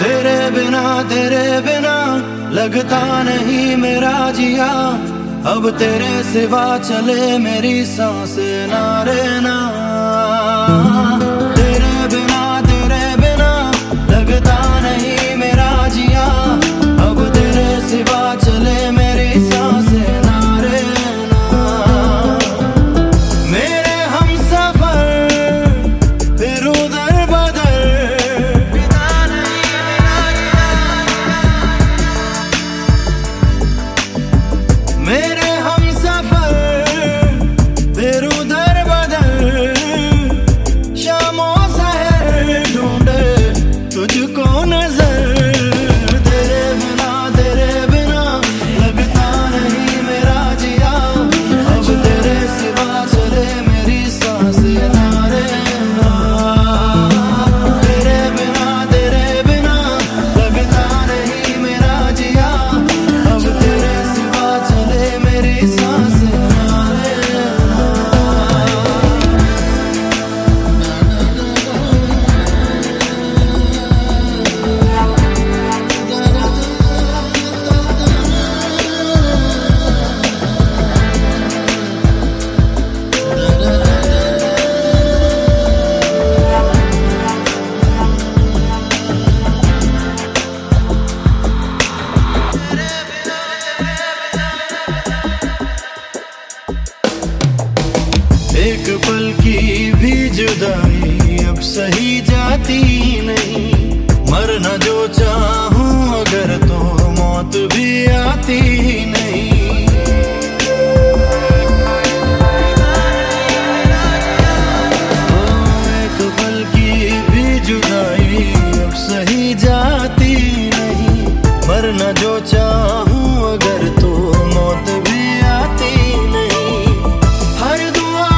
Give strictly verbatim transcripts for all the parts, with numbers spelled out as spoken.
तेरे बिना तेरे बिना लगता नहीं मेरा जिया, अब तेरे सिवा चले मेरी सांसें ना रे ना। तेरे बिना तेरे बिना लगता नहीं मेरा जिया, अब तेरे सिवा चले मेरी सांसें ना रे ना। मेरे हमसफर फिर उधर बदर, मेरे हमसफर फिर उधर बदल, शामों सहर ढूंढे तुझको नजर। तेरे बिना तेरे बिना लगता नहीं मेरा जिया, अब तेरे सिवा चले मेरी सांसें ना रे ना। तेरे बिना तेरे बिना लगता नहीं मेरा जिया, अब तेरे सिवा चले मेरी सांसें ना रे ना। एक पल की भी जुदाई अब सही जाती नहीं, मरना जो चाहूं अगर तो मौत भी आती नहीं। ओ एक पल की भी जुदाई अब सही जाती नहीं, मरना जो चाहूं अगर तो मौत भी आती नहीं। हर दुआ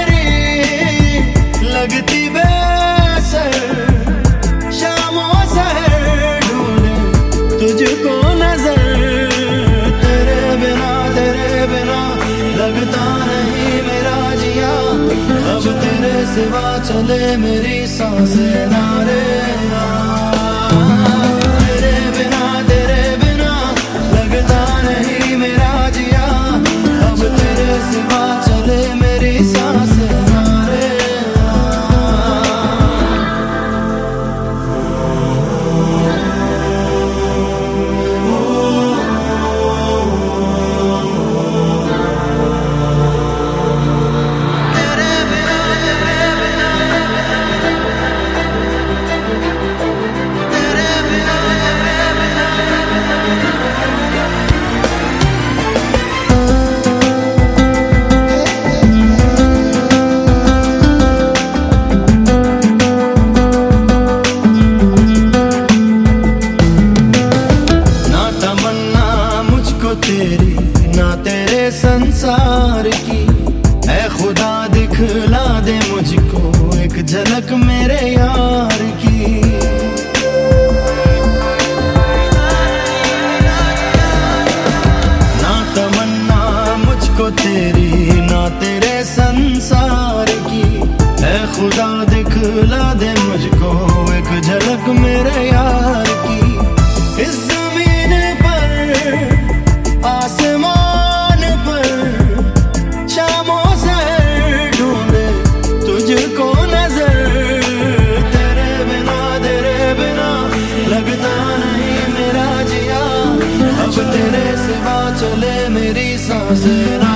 लगती बेअसर, शामों सहर ढूंढे तुझको नजर। तेरे बिना तेरे बिना लगता नहीं मेरा जिया, अब तेरे सिवा चले मेरी सांसें ना रे ना। तेरे बिना तेरे बिना लगता नहीं मेरा जिया, अब तेरे सिवा चले मेरी सांसें ना रे। तेरी ना तेरे संसार की, ऐ खुदा दिखला दे मुझको एक झलक मेरे यार की। ना तमन्ना मुझको तेरी ना तेरे संसार की, ऐ खुदा दिखला दे मुझको एक झलक मेरे यार की। इस जमीन पर आसमान पर शामों सहर ढूंढे तुझको नजर। तेरे बिना तेरे बिना लगता नहीं मेरा जिया, अब तेरे सिवा चले मेरी सांसें ना।